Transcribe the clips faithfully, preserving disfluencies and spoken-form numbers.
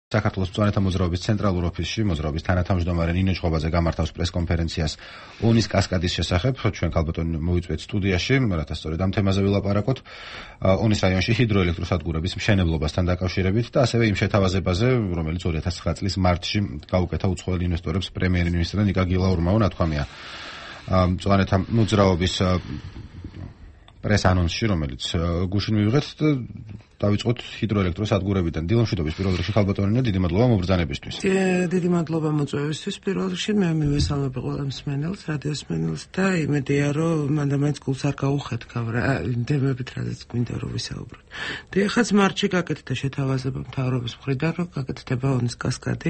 საქართველოს მწვანეთა მოძრაობის ცენტრალურ ოფისში მოძრაობის თანათავმჯდომარე ნინო ჭყობაძე გამართავს პრესკონფერენციას ონის კასკადის შესახებ. ჩვენ ქალბატონი მოვიწვიეთ სტუდიაში, რათა სწორედ ამ თემაზე ვილაპარაკოთ. ონის რაიონში ჰიდროელექტროსადგურების მშენებლობასთან დაკავშირებით და ასევე იმ შეთავაზებაზე, რომელიც ორი ათას ცხრა წლის მარტში გაუკეთა უცხოელ ინვესტორებს პრემიერ-მინისტრ ნიკა გილაურმა ნათქვამია. მწვანეთა მოძრაობის პრეს ანონსში, რომელიც გუშინ მივიღეთ, დავიწყოთ ჰიდროელექტროსადგურებიდან. დილომშვიდობის პირველ რიგში ხალბატონინო, დიდი მადლობა მობრძანებისთვის. დიდი მადლობა მოწვევისთვის პირველ რიგში. მე მივესალმები ყველა მსმენელს, რადიოს მსმენელს და იმედია, რომ მანდ-მაინც გულს არ გაუხეთქავ რა თემებით, რაზეც გვინდა რომ ვისაუბროთ. და ეხაც მარტში გაკეთდა შეთავაზება მთავრობის მხრიდან, რომ გაკეთდება ონის კასკადი.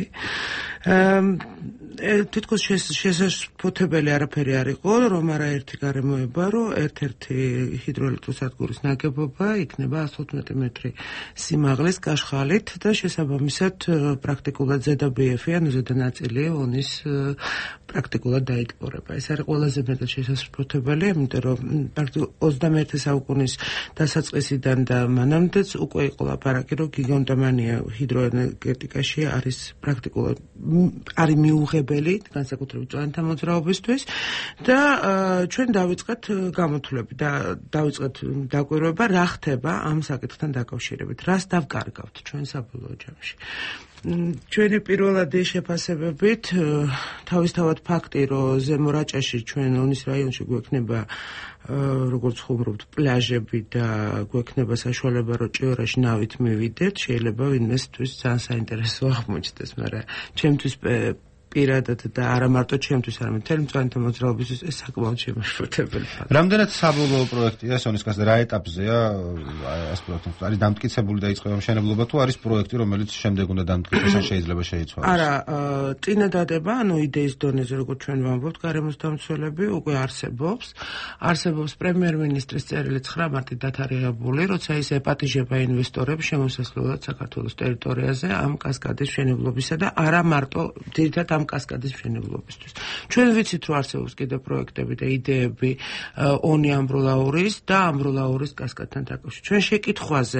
თითქოს შესაძლებელი არაფერი არ იყო, რომ არაერთი გარემოება, რომ ერთ-ერთი ჰიდროელექტროსადგურის ნაგებობა იქნება εκατს ოცდაოთხ მეტრი სიმაღლის კაშხალით და შესაბამისად პრაქტიკულად ზედაბიეფი ან ზედანაწილი ონის პრაქტიკულად დაიტბორება. ეს არის ყველაზე მეტად შესაძლებელი, იმიტომ რომ ოცდამეერთე საუკუნის დასაწყისიდან და მანამდეც უკვე იყო ლაპარაკი, რომ გიგანტომანია ჰიდროენერგეტიკაში არის პრაქტიკულად არის მიუღებელი, განსაკუთრებით მწვანეთა მოძრაობისთვის და ჩვენ დავიწყეთ გამოთვლები და დავიწყეთ დაკვირვება, რა ხდება ამ საკითხთან დაკავშირებით, რას დავკარგავთ ჩვენ საბოლოო ჯამში. ჩვენი პირველადი შეფასებებით თავისთავად ფაქტი, რომ ზემო რაჭაში ჩვენ ონის რაიონში გვექნება როგორც ხუმრობთ პლაჟები და გვექნება საშუალება, რომ ჭიორაში ნავით მივიდეთ, შეიძლება ვინმესთვის ძალიან საინტერესო აღმოჩნდეს, მაგრამ ჩემთვის პირადად და არა მარტო ჩემთვის, არამედ მთელი მწვანეთა მოძრაობისთვის ეს საკმაოდ შემაშფოთებელი ფაქტია. რამდენად საბოლოო პროექტია ეს ონის კასკადი, რა ეტაპზეა ეს პროექტი? არის დამტკიცებული და იწყება მშენებლობა თუ არის პროექტი, რომელიც შემდეგ უნდა დამტკიცდეს ან შეიძლება შეიცვალოს? არა, წინადადება, ანუ იდეის დონეზე, როგორც ჩვენ ვამბობთ, გარემოს დამცველები უკვე არსებობს. არსებობს პრემიერ-მინისტრის წერილი ცხრა მარტი დათარიღებული, როცა ის ეპატიჟება ინვესტორებს შემოსასვლელად საქართველოს ტერიტორიაზე ამ კასკადის მშენებლობისა და არა მარტო ძირითადად ამ კასკადის მშენებლობისთვის. ჩვენ ვიცით, რომ არსებობს კიდევ პროექტები და იდეები ონი ამბროლაურის და ამბროლაურის კასკადთან დაკავშირებით. ჩვენ შეკითხვაზე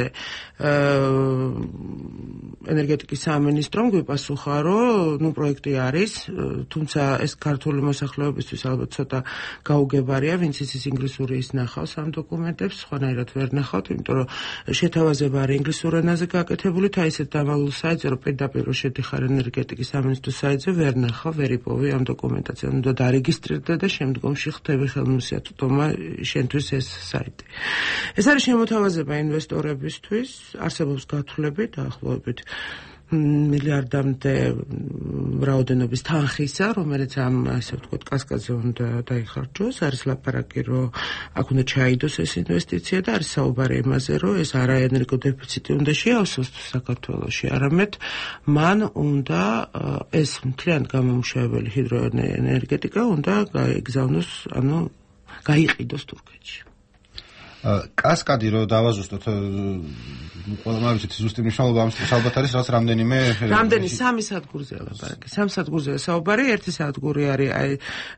ენერგეტიკის სამინისტრომ გვიპასუხა, რომ ნუ პროექტი არის, თუმცა ეს ქართული მოსახლეობისთვის ალბათ ცოტა გაუგებარია, ვინც იცის ინგლისური ის ნახავს ამ დოკუმენტებს, სხვანაირად ვერ ნახავთ, იმიტომ რომ შეთავაზება არის ინგლისურ ენაზე გაკეთებული და ისეთ დამალულ საიტზე, რომ პირდაპირ შედიხარ ენერგეტიკის სამინისტროს საიტზე ვერ ნახავ, ვერ იპოვე ამ დოკუმენტაციას, უნდა დარეგისტრირდე და შემდგომში ხდება ხელმისაწვდომა შენთვის ეს საიტი. ეს არის შემოთავაზება ინვესტორებისთვის, არსებობს გათვლები დაახლოებით მილიარდამდე რაოდენობის თანხისა, რომელიც ამ ასე ვთქვათ კასკადზე უნდა დაიხარჯოს. არის ლაპარაკი, რომ აქ უნდა ჩაიდოს ეს ინვესტიცია და არის საუბარი იმაზე, რომ ეს არა ენერგოდეფიციტი უნდა შეავსოს საქართველოში, არამედ მან უნდა ეს მთლიანად გამომუშავებელი ჰიდროენერგეტიკა უნდა გაიგზავნოს, ანუ გაიყიდოს თურქეთში. კასკადი რო დავაზუსტოთ, ყველა ვიცით ზუსტი მნიშვნელობა ამ ალბათ არის, რაც რამდენიმე რამდენი სამი სადგურზეა ლაპარაკი. სამ სადგურზეა საუბარი, ერთი სადგური არის აი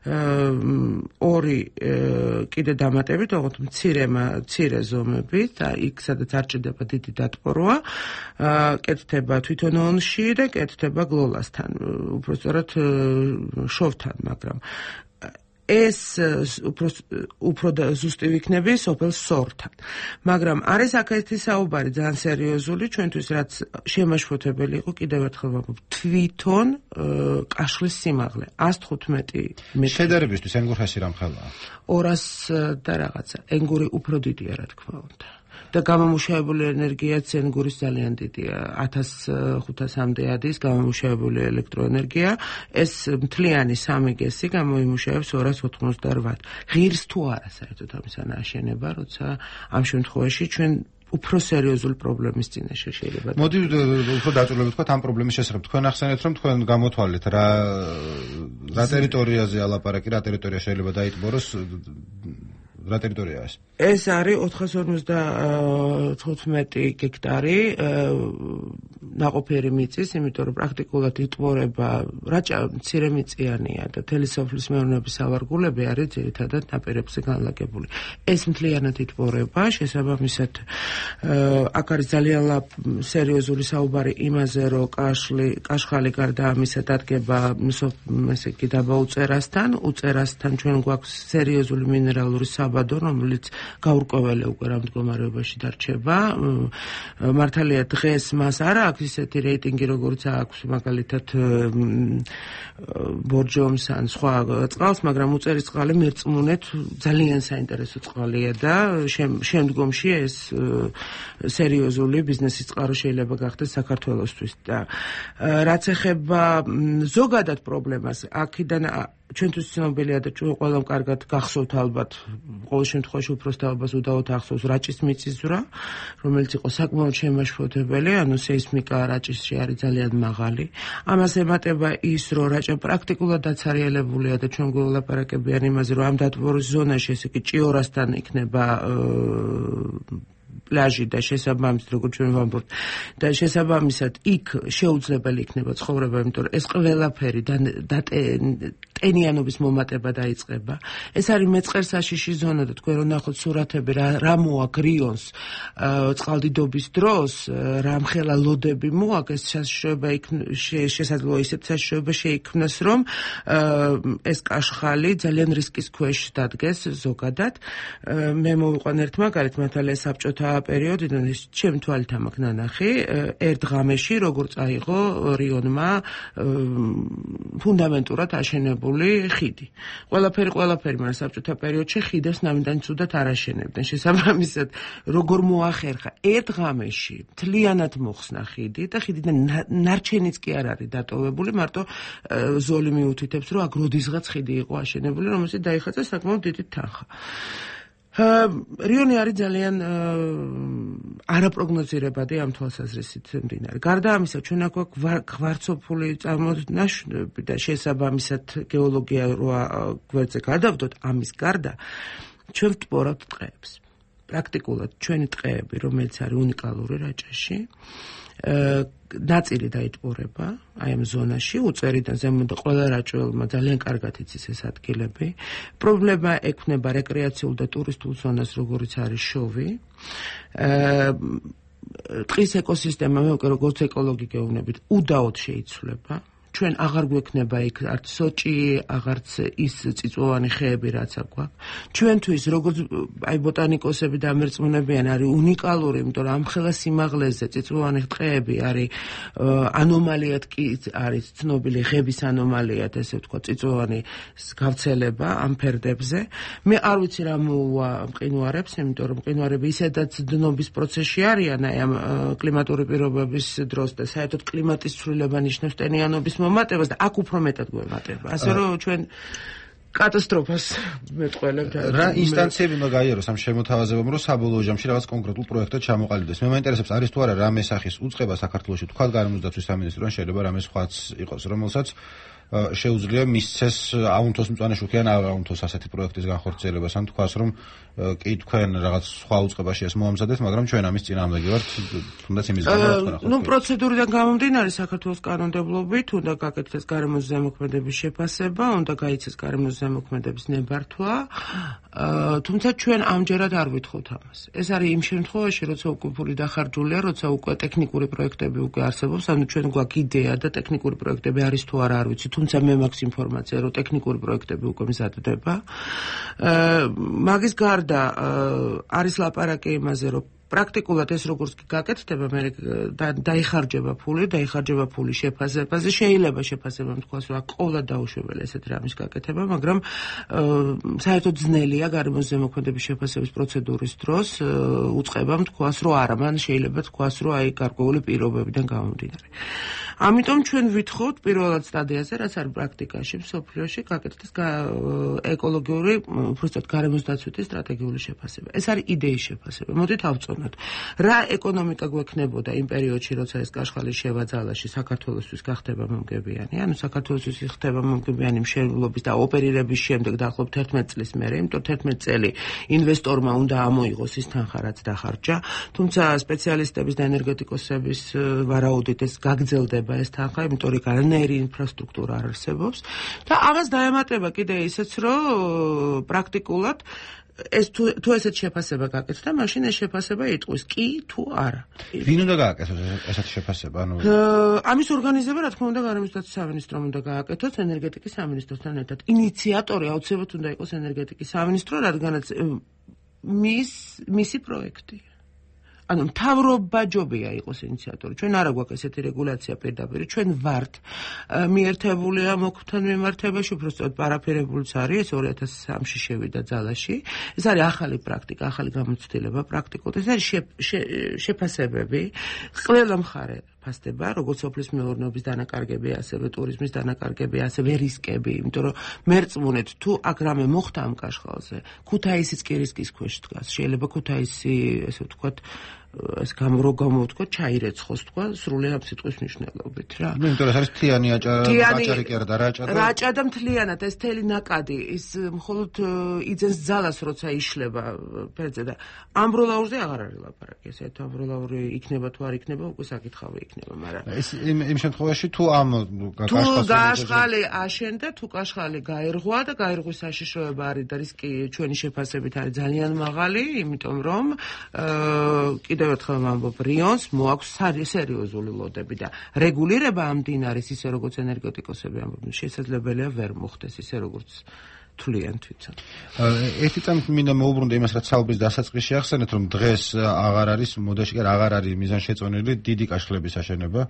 ორი კიდე დამატებით, ოღონდ მცირე მცირე ზომებით, იქ სადაც არ ჭირდება დიდი დატბორვა, კეთდება თვითონ ონში და კეთდება გლოლასთან, უბრალოდ შოვთან, მაგრამ ეს უფრო უფრო ზუსტი ვიქნები სოფელ სორთან. მაგრამ არის აქეთი საუბარი ძალიან სერიოზული ჩვენთვის, რაც შემაშფოთებელი იყო, კიდევ ერთხელ ვამბობ, თვითონ კაშხლის სიმაღლე εκατს თხუთმეტი მეტრი. შედარებისთვის ენგურხაში რამ ხელაა? ორას და რაღაცა. ენგური უფრო დიდია, რა თქმა უნდა. და გამომუშავებული ენერგიაც ენგურის ძალიან დიდია, ათას ხუთასამდე ადის გამომუშავებული ელექტროენერგია, ეს მთლიანი სამი გესი გამოიმუშავებს ორას ოთხმოცდაოთხ. ღირს თუ არა საერთოდ ამისა ნაშენება, როცა ამ შემთხვევაში ჩვენ უფრო სერიოზული პრობლემის წინაშე შეიძლება. მოდი უფრო დაწვრილებით ვთქვათ ამ პრობლემის შესახებ. თქვენ ახსენეთ, რომ თქვენ გამოთვალეთ რა რა ტერიტორიაზეა ლაპარაკი, რა ტერიტორია შეიძლება დაიტბოროს, რა ტერიტორიაა ეს? ეს არის ოთხას ორმოცდათხუთმეტი გექტარი ნაყოფიერი მიწის, იმიტომ რომ პრაქტიკულად იტბორება რაჭა მცირე მიწიანია და თელისოფლის მეურნეობის სავარგულები არის ძირითადად ნაპირებზე განლაგებული. ეს მთლიანად იტბორება, შესაბამისად აქ არის ძალიან სერიოზული საუბარი იმაზე, რომ კაშხალი, კაშხალი გარდა ამისა დადგება ესე იგი დაბა უწერასთან, უწერასთან ჩვენ გვაქვს სერიოზული მინერალური საბადო, რომელიც გაურკვეველი უკვე რა მდგომარეობაში დარჩება. მართალია დღეს მას არა აქვს ისეთი რეიტინგი, როგორც აქვს მაგალითად ბორჯომს ან სხვა წყალს, მაგრამ უწერის წყალი მერწმუნეთ ძალიან საინტერესო წყალია და შემდგომში ეს სერიოზული ბიზნესის წყარო შეიძლება გახდეს საქართველოსთვის და რაც ეხება ზოგადად პრობლემას, აქედან ჩვენთვის ცნობილია და ჩვენ ყველამ კარგად გახსოვთ ალბათ, ყოველ შემთხვევაში უბრალოდ უდაოდ ახსოვს რაჭის მიწისძვრა, რომელიც იყო საკმაოდ შემაშფოთებელი, ანუ სეისმიკა რაჭისში არის ძალიან მაღალი. ამას ემატება ის, რომ რაჭა პრაქტიკულად დაცარიელებულია და ჩვენ გველაპარაკებიან იმაზე, რომ ამ დატბორის ზონაში, ესე იგი ჭიორასთან იქნება პლაჟი და შესაბამისად, როგორც ჩვენ ვამბობთ, და შესაბამისად იქ შეუძლებელი იქნება ცხოვრება, იმიტომ რომ ეს ყველაფერი ტენიანობის მომატება დაიწყება. ეს არის მეწყერსაშიში ზონა და თქვენ რო ნახოთ სურათები, რა მოაქვს რიონს წყალდიდობის დროს, რა მხელა ლოდები მოაქვს, ეს საშიშროება შესაძლოა ისეთ საშიშროება შეიქმნას, რომ ეს კაშხალი ძალიან რისკის ქვეშ დადგეს ზოგადად. მე მოვიყვან ერთ მაგალითს, მართალია საბჭოთა პერიოდიდან ის ჩემი თვალით ამაქვს ნანახი, ერთ ღამეში როგორ წაიღო რიონმა ფუნდამენტურად აშენებული ხიდი. ყველაფერი ყველაფერი, მაგრამ საბჭოთა პერიოდში ხიდებს ნამდვილად ცუდად არ აშენებდნენ. შესაბამისად, როგორ მოახერხა ერთ ღამეში მთლიანად მოხსნა ხიდი და ხიდიდან ნარჩენიც კი არ არის დატოვებული, მარტო ზოლი მიუთითებს, რომ აქ როდისღაც ხიდი იყო აშენებული, რომელსაც დაიხაცა საკმაოდ დიდი თანხა. რიონი არის ძალიან არაპროგნოზირებადი ამ თვალსაზრისით მდინარე. გარდა ამისა, ჩვენ აქ გვარცოფული წარმოდგენები და შესაბამისად გეოლოგია როა გვერდზე გადავდოთ, ამის გარდა ჩვენ ვტბორავთ ტყეებს. პრაქტიკულად ჩვენი ტყეები, რომელიც არის უნიკალური რაჭაში, ნაწილი დაიტბორება აი ამ ზონაში, უწერიდან ზემოთ ყველა რაჭველმა ძალიან კარგად იცის ეს ადგილები. პრობლემა ექმნება რეკრეაციულ და ტურისტულ ზონას, როგორიც არის შოვი. ტყის ეკოსისტემა, მე უკვე როგორც ეკოლოგი გეუბნებით, უდაოდ შეიცვლება. ჩვენ აღარ გვექნება იქ არც სოჭი, აღარც ის წიწვოვანი ხეები, რაც აქ გვაქვს. ჩვენთვის, როგორც აი ბოტანიკოსები და მერწმუნეებიან, არის უნიკალური, იმიტომ რომ ამხელა სიმაღლეზე წიწვოვანი ტყეები არის ანომალიად კი არის ცნობილი ღების ანომალიად, ესე ვთქვა, წიწვოვანი გავრცელება ამ ფერდებზე. მე არ ვიცი რა მოუვა მყინვარებს, იმიტომ რომ მყინვარები ისედაც დნობის პროცესში არიან აი ამ კლიმატური პირობების დროს და საერთოდ კლიმატის ცვლილება ნიშნავს ტენიანობის მომატებას და აქ უფრო მეტად გვემატება. ასე რომ ჩვენ კატასტროფას მეტყველებთ. რა ინსტანციები უნდა გაიაროს ამ შემოთავაზებამ, რომ საბოლოო ჯამში რაღაც კონკრეტულ პროექტად ჩამოყალიბდეს. მე მაინტერესებს, არის თუ არა რამე სახის უწყება საქართველოში, თქვა გარემოს დაცვის სამინისტროდან, შეიძლება რამე სხვაც იყოს, რომელსაც შეუძლია მისცეს აუნთოს მწვანე შუქი ან არ აუნთოს ასეთი პროექტის განხორციელებას, ან თქვას, რომ კი თქვენ რაღაც სხვა უწყებაში ეს მოამზადეთ, მაგრამ ჩვენ ამის წინააღმდეგი ვართ, თუნდაც იმის გამო რა თქვა. ნუ პროცედურიდან გამომდინარე, საქართველოს კანონმდებლობით უნდა გაკეთდეს გარემოს ზემოქმედების შეფასება, უნდა გაიცეს გარემოს ზემოქმედების ნებართვა, თუმცა ჩვენ ამჯერად არ ვითხოვთ ამას. ეს არის იმ შემთხვევაში, როცა უკვე ფული დახარჯულია, როცა უკვე ტექნიკური პროექტები უკვე არსებობს, ანუ ჩვენ გვაქვს იდეა და ტექნიკური პროექტები არის თუ არა, არ ვიცი, თუმცა მე მაქვს ინფორმაცია, რომ ტექნიკური პროექტები უკვე მზადდება. მაგის გარდა არის ლაპარაკი იმაზე, რომ პრაქტიკულად ეს როგორც კი გაკეთდება, მე დაიხარჯება ფული, დაიხარჯება ფული შეფასებაზე, შეიძლება შეფასება თქვას, რომ ყოველდღე დაუშვებელი ესეთ რამის გაკეთება, მაგრამ საერთოდ ძნელია გარემოს ზემოქმედების შეფასების პროცედურის დროს უწყებამ თქვას, რომ არა, მან შეიძლება თქვას, რომ აი გარკვეული პირობებიდან გამომდინარე. ამიტომ ჩვენ ვითხოვთ პირველად სტადიაზე, რაც არის პრაქტიკაში, მსოფლიოში გაკეთდეს ეკოლოგიური, უბრალოდ გარემოს დაცვითი სტრატეგიული შეფასება. ეს არის იდეის შეფასება. მოდით ავწონოთ. რა ეკონომიკა გვექნებოდა იმ პერიოდში, როცა ეს კაშხალი შევაძალაში საქართველოსთვის გახდება მომგებიანი, ანუ საქართველოსთვის ხდება მომგებიანი მშენებლობის და ოპერირების შემდეგ დაახლოებით თერთმეტი წლის მერე, იმიტომ თერთმეტი წელი ინვესტორმა უნდა ამოიღოს ის თანხა, რაც დახარჯა, თუმცა სპეციალისტების და ენერგეტიკოსების ვარაუდით ეს გაგრძელდება ეს თანხა, იმიტომ რომ განაერი ინფრასტრუქტურა არ არსებობს და ამას დაემატება კიდე ისეც, რომ პრაქტიკულად ეს თუ თუ ესეთ შეფასება გაკეთდა, მაშინ ეს შეფასება იტყვის კი თუ არა. ვინ უნდა გააკეთოს ესეთი შეფასება? ანუ ამის ორგანიზება, რა თქმა უნდა, გარემოს დაცვის სამინისტრომ უნდა გააკეთოს ენერგეტიკის სამინისტროსთან ერთად. ინიციატორი აუცილებლად უნდა იყოს ენერგეტიკის სამინისტრო, რადგანაც მის მისი პროექტია. ანუ მთავრობაჯობია იყოს ინიციატორი. ჩვენ არ აგვაქვს ესეთი რეგულაცია პირდაპირ. ჩვენ ვართ მიერთებულია მოქმედთან მიმართებაში, უბრალოდ პარაფირებულიც არის, ეს ორი ათას სამში შევიდა ძალაში. ეს არის ახალი პრაქტიკა, ახალი გამოცდილება პრაქტიკულად. ეს არის შეფასებები. ყველა მხარე ფასდება, როგორც სოფლის მეურნეობის დანაკარგები, ასევე ტურიზმის დანაკარგები, ასევე რისკები, იმიტომ რომ მერწმუნეთ, თუ აქ რამე მოხდა ამ კაშხალზე, ქუთაისიც კი რისკის ქვეშ დგას. შეიძლება ქუთაისი, ესე ვთქვათ, ეს გამრო გამოვთქვა, ჩაირეცხოს თქვა, სრულად ამ სიტყვის მნიშვნელობით რა. ნუ იმიტომ რომ ეს არის თლიანი აჭარი კი არა და რაჭა და რაჭა და მთლიანად ეს თელი ნაკადი, ის მხოლოდ იძენს ძალას, როცა იშლება ფერზე და ამბროლაურზე აღარ არის ლაპარაკი. ეს ამბროლაური იქნება თუ არ იქნება, უკვე საკითხავი იქნება, მაგრამ ეს იმ იმ შემთხვევაში თუ ამ კაშხალს თუ კაშხალი აშენდა, თუ კაშხალი გაერღვა და გაერღვის საშიშროება არის და რისკი ჩვენი შეფასებით არის ძალიან მაღალი, იმიტომ რომ კიდევ ერთხელ ვამბობ, რიონს მოაქვს სერიოზული ლოდები და რეგულირება ამ მდინარის, ისე როგორც ენერგეტიკოსები ამბობენ, შესაძლებელია ვერ მოხდეს ისე როგორც თვლიან თვითონ. ერთი წამით მინდა მოუბრუნდე იმას, რაც საუბრის დასაწყისში ახსენეთ, რომ დღეს აღარ არის მოდაში კი აღარ არის მიზანშეწონილი დიდი კაშხლების აშენება.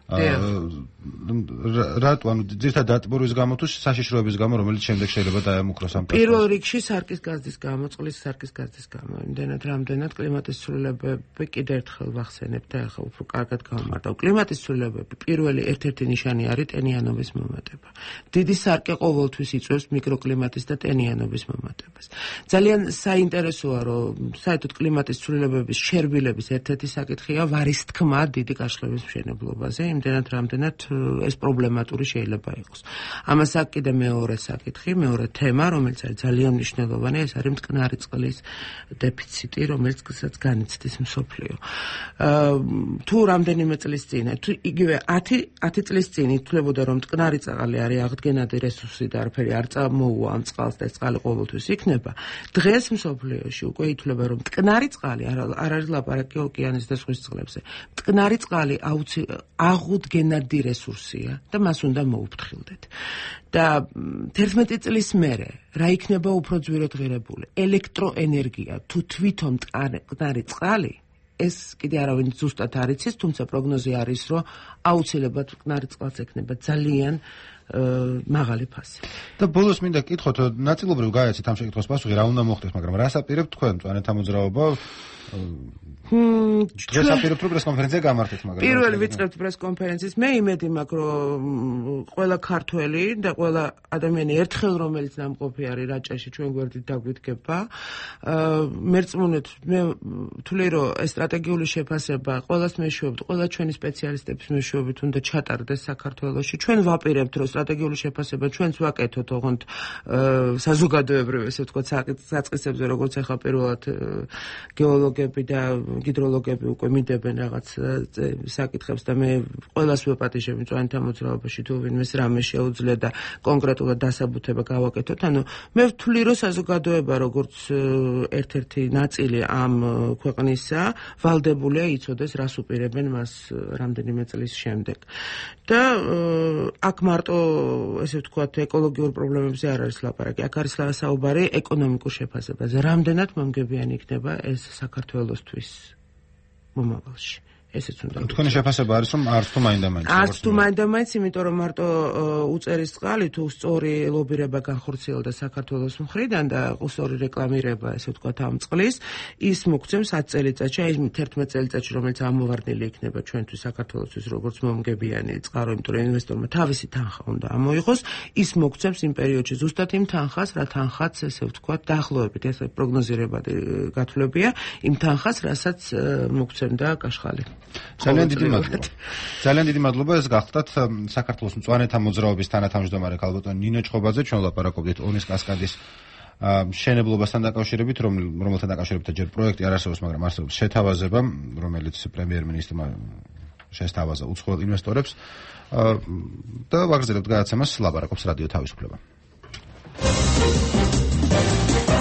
რატო, ანუ ძირითადად დატბორვის გამო თუ საშიშროების გამო, რომელიც შემდეგ შეიძლება დაემუქროს ამ კაშხალს? პირველ რიგში სარკის გაზის გამო, წყლის სარკის გაზის გამო. იმდენად რამდენად კლიმატის ცვლილებები კიდევ ერთხელ ვახსენებ და ახლა უფრო კარგად გავმარტავ. კლიმატის ცვლილებები პირველი ერთ-ერთი ნიშანი არის ტენიანობის მომატება. დიდი სარკე ყოველთვის იწვევს მიკროკლიმატის და ტენიანობის მომატებას. ძალიან საინტერესოა, რომ საერთოდ კლიმატის ცვლილებების შერბილების ერთ-ერთი საკითხია ვარის თქმა დიდი კაშხლების მშენებლობაზე. იმდენად რამდენად ეს პრობლემატური შეიძლება იყოს. ამას აქ კიდე მეორე საკითხი, მეორე თემა, რომელიც არის ძალიან მნიშვნელოვანი, ეს არის მტკნარი წყლის დეფიციტი, რომელიც განიცდის მსოფლიო. თუ რამდენიმე წლის წინ, თუ იგივე ათი წლის წინ ითვლებოდა, რომ მტკნარი წყალი არის აღდგენადი რესურსი და არაფერი არ წამოუვა ამ წყალს და ეს წყალი ყოველთვის იქნება, დღეს მსოფლიოში უკვე ითვლება, რომ მტკნარი წყალი არ არის ლაპარაკი ოკეანის და ზღვის წყლებზე. მტკნარი წყალი აღუდგენადი რესურსია და მას უნდა მოუფრთხილდეთ. და თერთმეტი წლის მერე რა იქნება უფრო ძვირადღირებული? ელექტროენერგია თუ თვითონ მტკნარი წყალი, ეს კიდე არავინ ზუსტად არ იცის, თუმცა პროგნოზი არის, რომ აუცილებლად მტკნარი წყალს ექნება ძალიან მაღალი ფასი. და ბოლოს მინდა გკითხოთ, ნაწილობრივ გაეცით ამ შეკითხვის პასუხი, რა უნდა მოხდეს, მაგრამ რას აპირებთ თქვენ მწვანეთა მოძრაობა? დღეს აპირებთ რომ პრესკონფერენცია გამართეთ, მაგრამ პირველ ვიწყებთ პრესკონფერენციის. მე იმედი მაქვს, რომ ყველა ქართველი და ყველა ადამიანი ერთხელ რომელიც ნამყოფი არის რაჭაში ჩვენ გვერდით დაგვიდგება. მერწმუნეთ, მე ვთვლი, რომ ეს სტრატეგიული შეფასება ყველას მეშვეობით, ყველა ჩვენი სპეციალისტების მეშვეობით უნდა ჩატარდეს საქართველოში. ჩვენ ვაპირებთ, რომ სტრატეგიული შეფასება ჩვენც ვაკეთოთ, ოღონდ საზოგადოებრივ, ესე ვთქვათ, საწყისებზე, როგორც ახლა პირველად გეოლოგები და ჰიდროლოგები უკვე მიდებენ რაღაც საკითხებს და მე ყველას ვეპატიჟებ მწვანეთა მოძრაობაში, თუ ვინმეს რამე შეუძლია და კონკრეტულად დასაბუთება გავაკეთოთ. ანუ მე ვთვლი, რომ საზოგადოება როგორც ერთ-ერთი ნაწილი ამ ქვეყნისა ვალდებულია იცოდეს, რას უპირებენ მას რამდენიმე წლის შემდეგ. და აქ მარტო ესე ვთქვათ ეკოლოგიურ პრობლემებზე არ არის ლაპარაკი, აქ არის საუბარი ეკონომიკურ შეფასებაზე. რამდენად მომგებიანი იქნება ეს საქართველოსთვის მომავალში. ესეც უნდა. თქვენი შეფასება არის რომ არც თუ მაინდა-მაინც არც თუ მაინდა-მაინც, იმიტომ რომ მარტო უწერის წყალი თუ სწორი ლობირება განხორციელდა საქართველოს მხრიდან და სწორი რეკლამირება, ესე ვთქვათ, ამ წყლის, ის მოგცემს ათ წელიწადში, აი თერთმეტ წელიწადში, რომელიც ამოვარდნილი იქნება ჩვენთვის საქართველოსთვის როგორც მომგებიანი წყარო, იმიტომ რომ ინვესტორმა თავისი თანხა უნდა ამოიღოს, ის მოგცემს იმ პერიოდში ზუსტად იმ თანხას, რა თანხაც, ესე ვთქვათ, დაახლოებით ეს პროგნოზირებადი გათვლებია, იმ თანხას, რასაც მოგცემდა კაშხალი. ძალიან დიდი მადლობა. ძალიან დიდი მადლობა, ეს გახდათ საქართველოს მწვანეთა მოძრაობის თანათავმჯდომარე ქალბატონი ნინო ჩხობაძე, ჩვენ ვლაპარაკობდით ონის კასკადის მშენებლობასთან დაკავშირებით, რომელთან დაკავშირებით ჯერ პროექტი არ არსებობს, მაგრამ არსებობს შეთავაზება, რომელიც პრემიერ-მინისტრმა შესთავაზა უცხოელ ინვესტორებს და ვაგრძელებთ გადაცემას, ლაპარაკობს რადიო თავისუფლება.